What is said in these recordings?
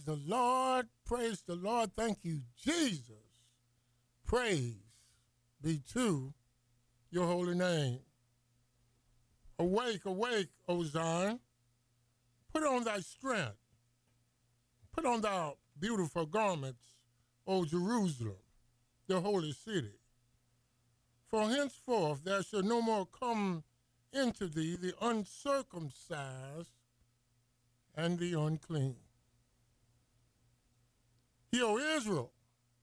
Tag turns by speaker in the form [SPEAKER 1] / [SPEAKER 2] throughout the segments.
[SPEAKER 1] Praise the Lord. Praise the Lord. Thank you, Jesus. Praise be to your holy name. Awake, awake, O Zion. Put on thy strength. Put on thy beautiful garments, O Jerusalem, the holy city. For henceforth there shall no more come into thee the uncircumcised and the unclean. Hear, O Israel,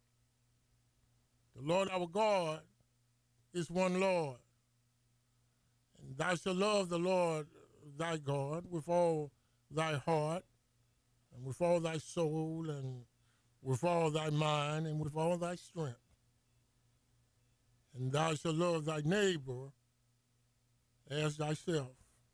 [SPEAKER 1] the Lord our God is one Lord. And thou shalt love the Lord thy God with all thy heart, and with all thy soul, and with all thy mind, and with all thy strength. And thou shalt love thy neighbor as thyself.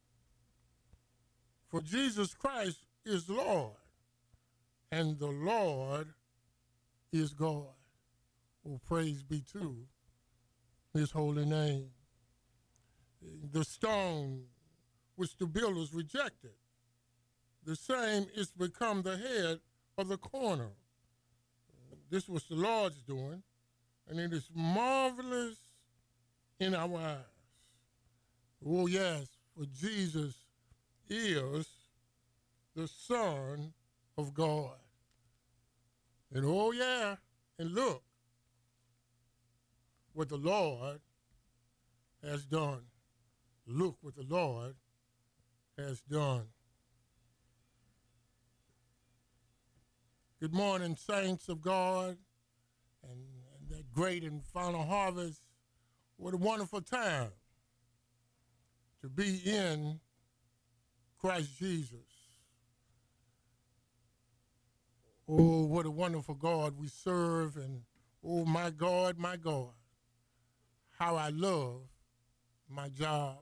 [SPEAKER 1] For Jesus Christ is Lord, and the Lord is God. Oh, praise be to his holy name. The stone which the builders rejected, the same is become the head of the corner. This was the Lord's doing, and it is marvelous in our eyes. Oh, yes, for Jesus is the Son of God. And oh, yeah, and look what the Lord has done. Look what the Lord has done. Good morning, saints of God, and that great and final harvest. What a wonderful time to be in Christ Jesus. Oh, what a wonderful God we serve, and oh, my God, how I love my job.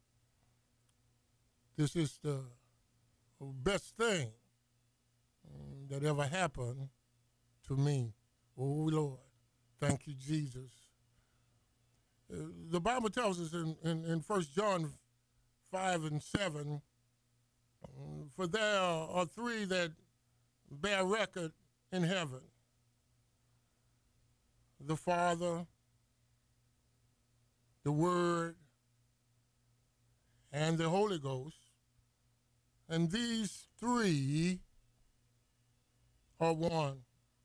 [SPEAKER 1] This is the best thing that ever happened to me. Oh, Lord, thank you, Jesus. The Bible tells us in 1 John 5 and 7, for there are three that bear record in heaven: the Father, the Word, and the Holy Ghost. And these three are one.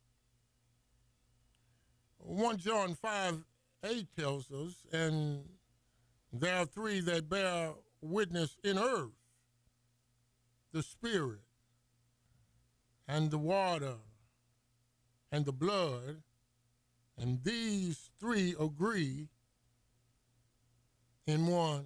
[SPEAKER 1] 1 John 5:8 tells us, and there are three that bear witness in earth: the Spirit, and the water, and the blood, and these three agree in one.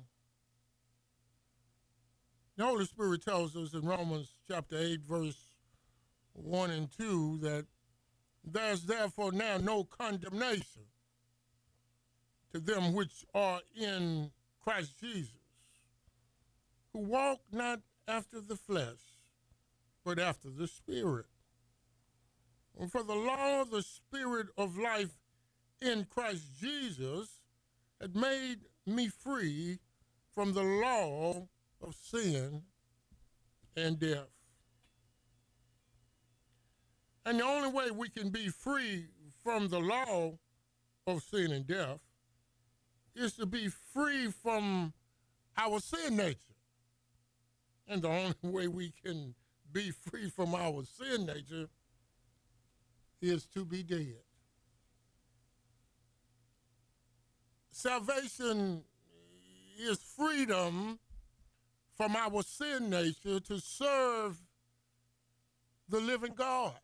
[SPEAKER 1] The Holy Spirit tells us in Romans chapter 8, verse 1 and 2, that there's therefore now no condemnation to them which are in Christ Jesus, who walk not after the flesh, but after the Spirit. And for the law of the Spirit of life in Christ Jesus had made me free from the law of sin and death. And the only way we can be free from the law of sin and death is to be free from our sin nature. And the only way we can be free from our sin nature is to be dead. Salvation is freedom from our sin nature to serve the living God.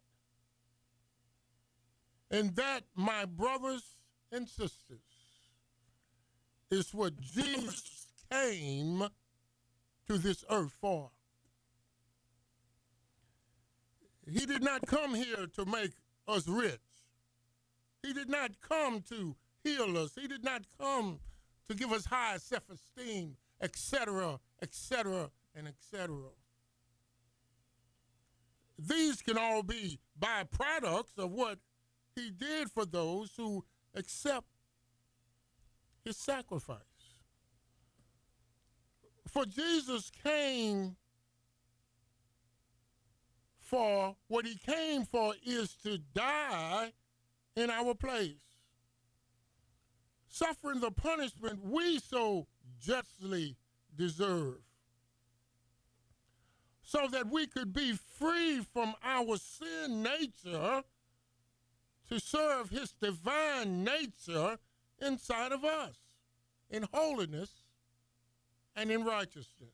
[SPEAKER 1] And that, my brothers and sisters, is what Jesus came to this earth for. He did not come here to make us rich. He did not come to heal us. He did not come to give us high self-esteem, etc., etc., and etc. These can all be byproducts of what he did for those who accept his sacrifice. For Jesus came For what he came for is to die in our place, suffering the punishment we so justly deserve, so that we could be free from our sin nature to serve his divine nature inside of us in holiness and in righteousness.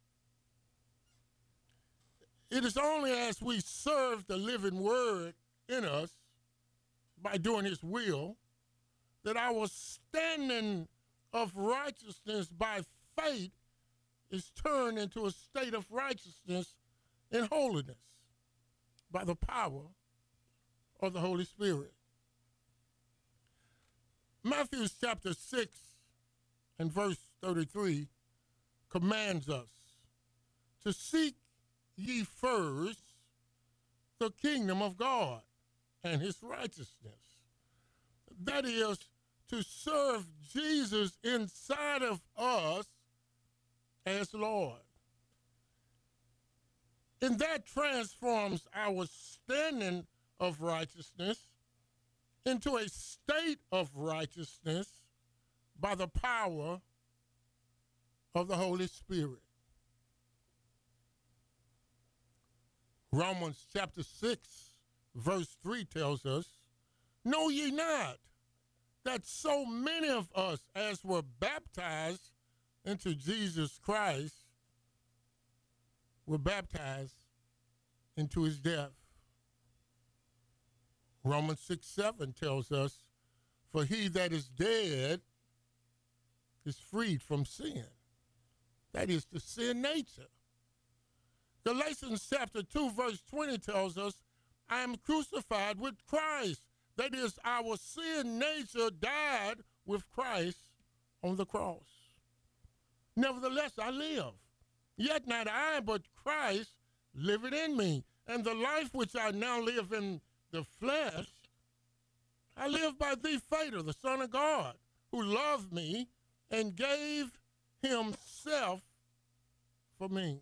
[SPEAKER 1] It is only as we serve the living word in us by doing his will that our standing of righteousness by faith is turned into a state of righteousness and holiness by the power of the Holy Spirit. Matthew chapter 6 and verse 33 commands us to seek ye first the kingdom of God and his righteousness. That is, to serve Jesus inside of us as Lord. And that transforms our standing of righteousness into a state of righteousness by the power of the Holy Spirit. Romans chapter 6, verse 3 tells us, know ye not that so many of us as were baptized into Jesus Christ were baptized into his death? Romans 6:7 tells us, for he that is dead is freed from sin. That is the sin nature. Galatians chapter 2, verse 20 tells us, I am crucified with Christ. That is, our sin nature died with Christ on the cross. Nevertheless, I live. Yet not I, but Christ liveth in me. And the life which I now live in the flesh, I live by the faith of the Son of God, who loved me and gave himself for me.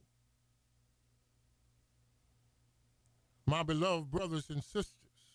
[SPEAKER 1] My beloved brothers and sisters,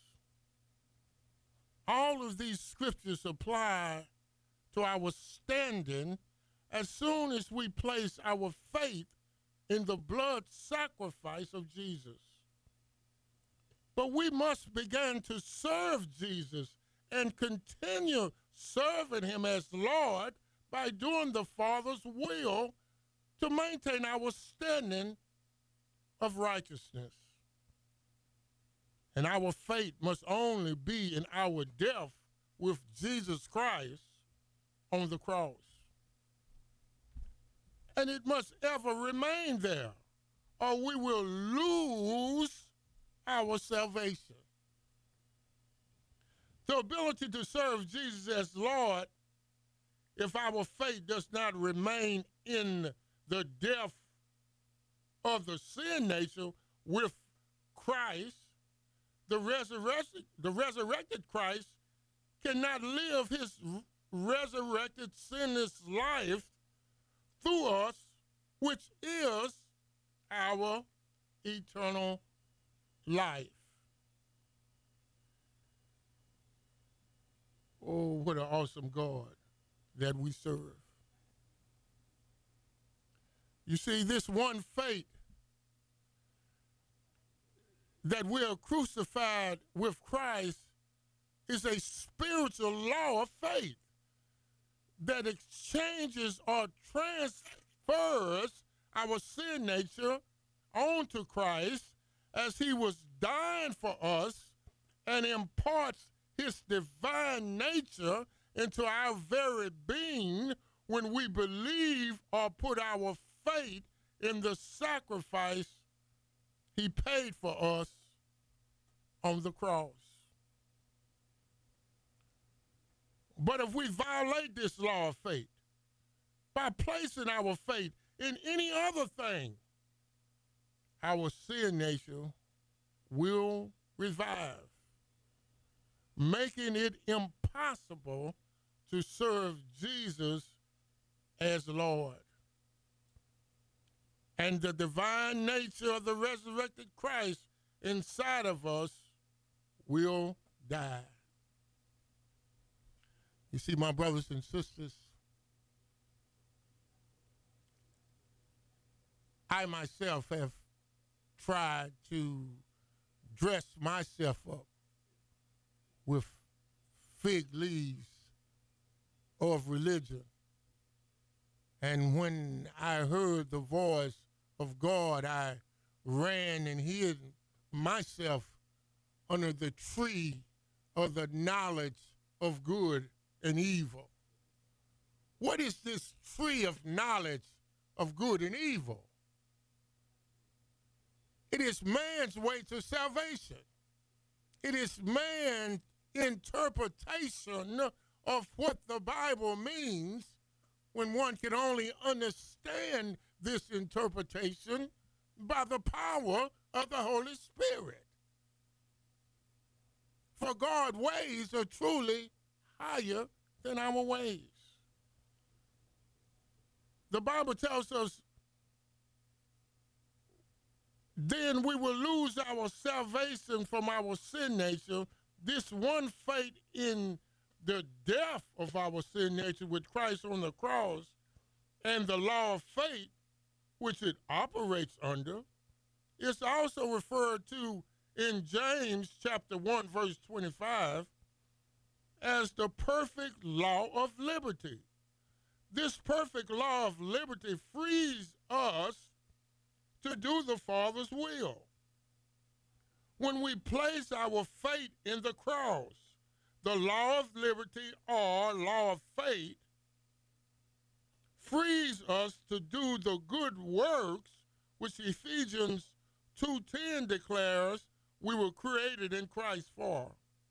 [SPEAKER 1] all of these scriptures apply to our standing as soon as we place our faith in the blood sacrifice of Jesus. But we must begin to serve Jesus and continue serving him as Lord by doing the Father's will to maintain our standing of righteousness. And our faith must only be in our death with Jesus Christ on the cross. And it must ever remain there, or we will lose our salvation. The ability to serve Jesus as Lord, if our faith does not remain in the death of the sin nature with Christ, the resurrected Christ cannot live his resurrected sinless life through us, which is our eternal life. Oh, what an awesome God that we serve. You see, this one faith that we are crucified with Christ is a spiritual law of faith that exchanges or transfers our sin nature onto Christ as he was dying for us and imparts his divine nature into our very being when we believe or put our faith in the sacrifice he paid for us on the cross. But if we violate this law of faith by placing our faith in any other thing, our sin nature will revive, making it impossible to serve Jesus as Lord. And the divine nature of the resurrected Christ inside of us will die. You see, my brothers and sisters, I myself have tried to dress myself up with fig leaves of religion. And when I heard the voice of God, I ran and hid myself under the tree of the knowledge of good and evil. What is this tree of knowledge of good and evil? It is man's way to salvation. It is man's interpretation of what the Bible means, when one can only understand this interpretation by the power of the Holy Spirit. For God's ways are truly higher than our ways. The Bible tells us, then we will lose our salvation from our sin nature. This one fate in the death of our sin nature with Christ on the cross, and the law of faith, which it operates under, is also referred to in James chapter 1, verse 25, as the perfect law of liberty. This perfect law of liberty frees us to do the Father's will. When we place our faith in the cross, the law of liberty, or law of faith, frees us to do the good works which Ephesians 2:10 declares we were created in Christ for.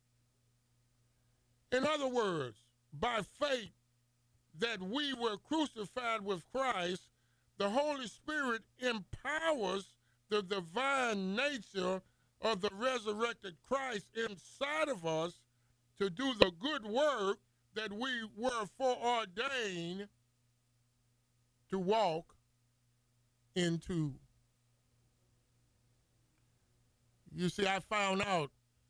[SPEAKER 1] In other words, by faith that we were crucified with Christ, the Holy Spirit empowers the divine nature of the resurrected Christ inside of us to do the good work that we were foreordained to walk into. You see, I found out,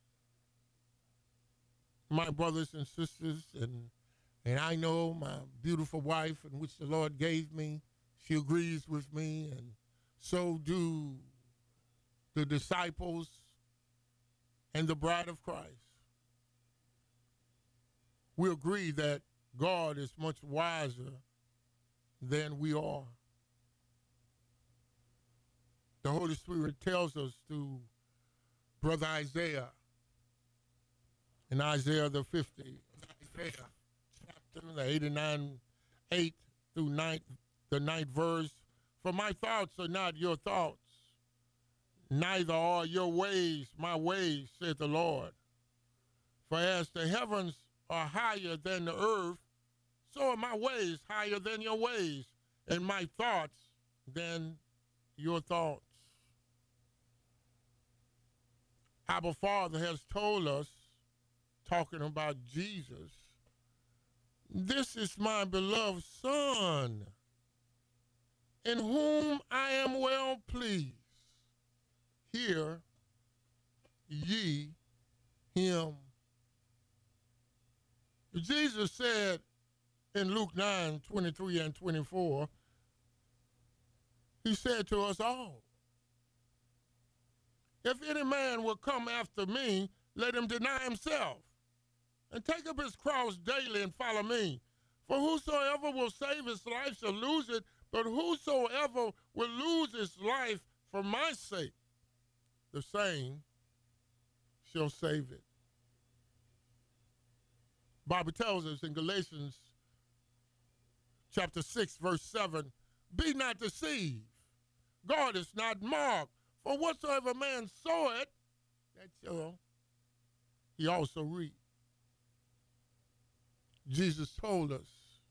[SPEAKER 1] my brothers and sisters, and I know my beautiful wife, in which the Lord gave me, she agrees with me, and so do the disciples and the bride of Christ. We agree that God is much wiser than we are. The Holy Spirit tells us through Brother Isaiah, in Isaiah the 50th chapter, the 89, 8 through 9, the 9th verse, for my thoughts are not your thoughts, neither are your ways my ways, saith the Lord. For as the heavens are higher than the earth, so are my ways higher than your ways, and my thoughts than your thoughts. Our Father has told us, talking about Jesus, this is my beloved Son, in whom I am well pleased. Hear ye him. Jesus said in Luke 9, 23 and 24, he said to us all, if any man will come after me, let him deny himself and take up his cross daily and follow me. For whosoever will save his life shall lose it, but whosoever will lose his life for my sake, the same shall save it. Bible tells us in Galatians chapter 6, verse 7, be not deceived. God is not mocked. For whatsoever man soweth, that shall he also reap. Jesus told us,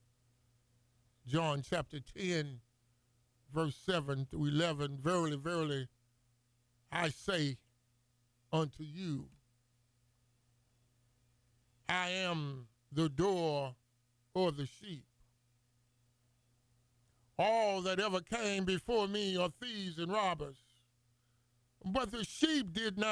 [SPEAKER 1] John chapter 10, verse 7 through 11, verily, verily, I say unto you, I am the door or the sheep. All that ever came before me are thieves and robbers, But the sheep did not